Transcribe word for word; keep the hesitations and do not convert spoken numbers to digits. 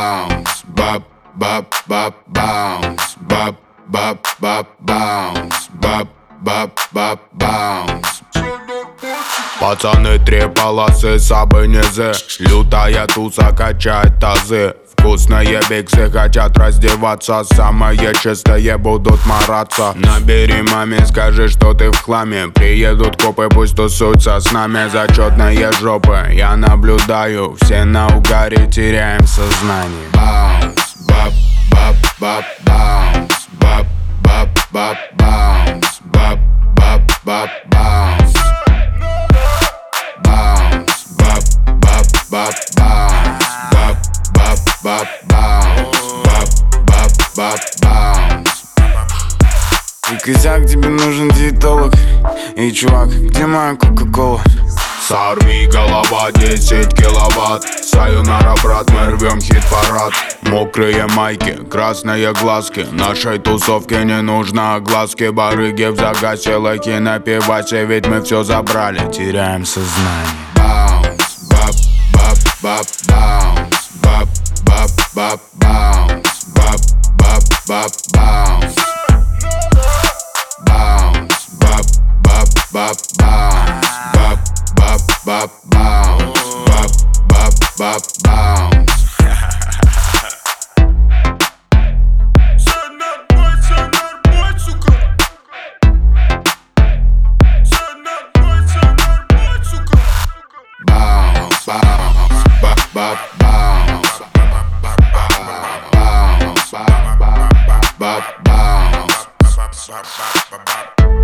bounce, bop, bop, bop, bounce, bop, bop, bop, bounce, bop, bop, bop, bounce. Пацаны, три полосы, сабы, низы. Лютая туса качает тазы. Вкусные биксы хотят раздеваться. Самые чистые будут мараться. Набери маме, скажи, что ты в хламе. Приедут копы, пусть тусуются с нами. Зачетные жопы, я наблюдаю. Все на угаре, теряем сознание. Bounce, bop, bop, bop, bounce, bop, bop, bop, bounce, bop, bop, bop, bounce. Bounce, bop, bop, bop, bounce, bop, bop, bop, bounce, bop, bop, bop, bounce. И косяк, тебе нужен диетолог. Эй, чувак, где моя кока-кола? Сорви голова, десять киловатт. Сайонара, брат, мы рвем хит-парад. Мокрые майки, красные глазки. Нашей тусовке не нужно огласки. Барыги в загасе, лайки на пивасе. Ведь мы все забрали, теряем сознание. Bounce, bop, bop, bop, bounce, bop, bop, bop, bounce, bop, bop, bop, bounce. Bounce, bop, bop, bop, bounce, bop, bop, bop, bounce, bop, bop, bop, bounce. Bounce, bounce, bop, bop, bounce, bounce, bop, bop, bounce.